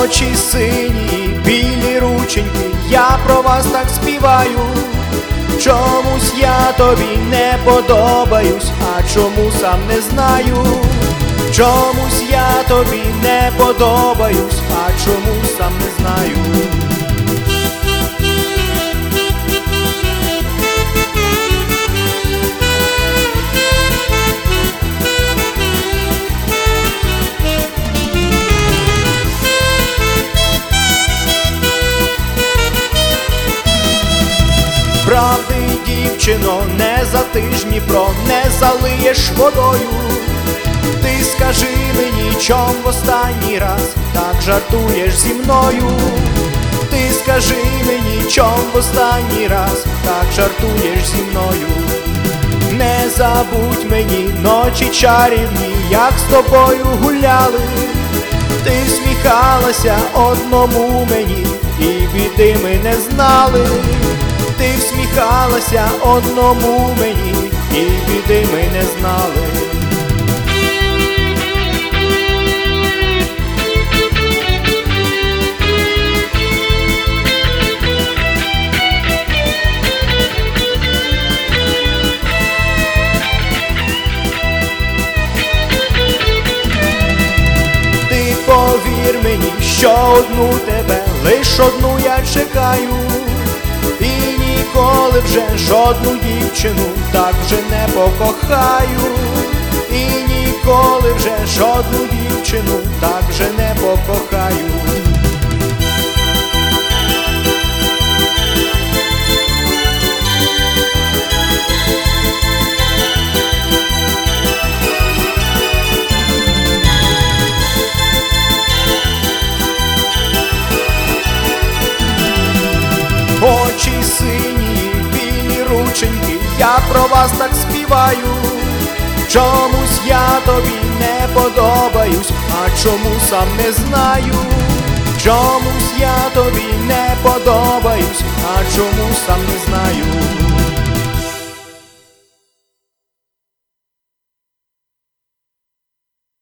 Очі сині, білі рученьки, я про вас так співаю. Чомусь я тобі не подобаюсь, а чому сам не знаю. Чомусь я тобі не подобаюсь, а чому сам не знаю. Правди, дівчино, не за тижні не залиєш водою. Ти скажи мені, чом в останній раз так жартуєш зі мною. Ти скажи мені, чом в останній раз так жартуєш зі мною. Не забудь мені ночі чарівні, як з тобою гуляли. Ти всміхалася одному мені, і біди ми не знали. Ти всміхалася одному мені, і біди ми не знали. Ти повір мені, що одну тебе, лиш одну я чекаю. І ніколи вже жодну дівчину так вже не покохаю. І ніколи вже жодну дівчину так вже не покохаю. Очі сині, білі рученьки, я про вас так співаю. Чомусь я тобі не подобаюсь, а чому сам не знаю. Чомусь я тобі не подобаюсь, а чому сам не знаю.